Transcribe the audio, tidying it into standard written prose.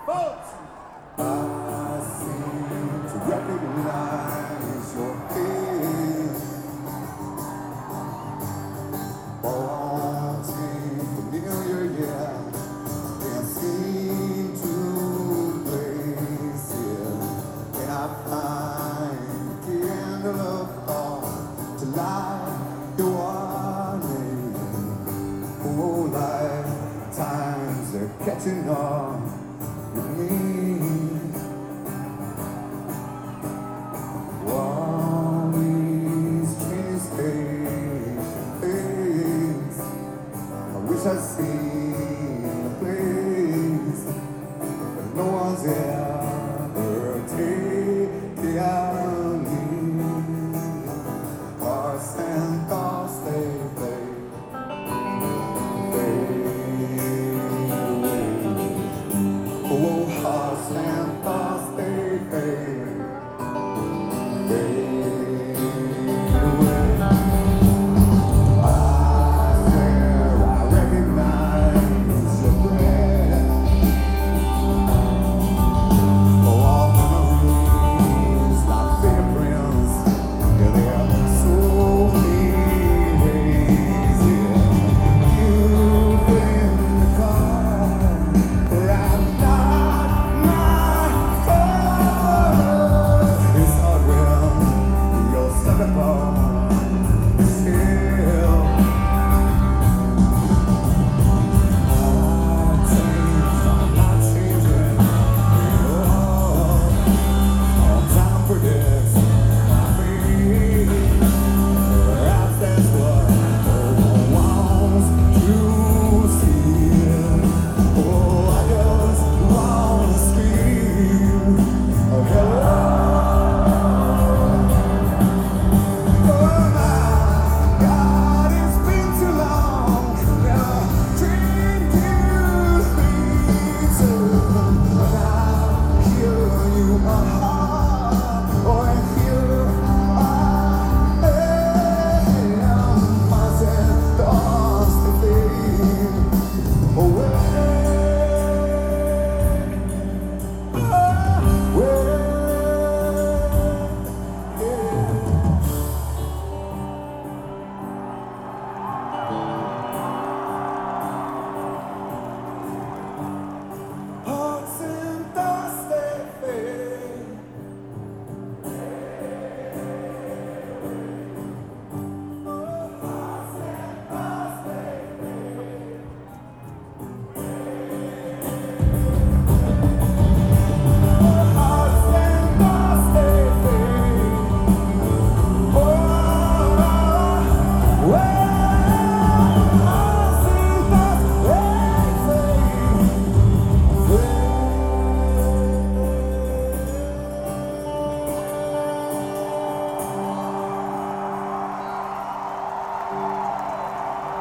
Folks, I seem to recognize your face. All seem familiar, yeah. Can't seem to place it. And I find the candle of thought to light your name. Oh, lifetimes are catching on with me. All these changes face. I wish I'd seen the place, but no one's ever taken me. Hearts and thoughts, they fade away. Oh, heart.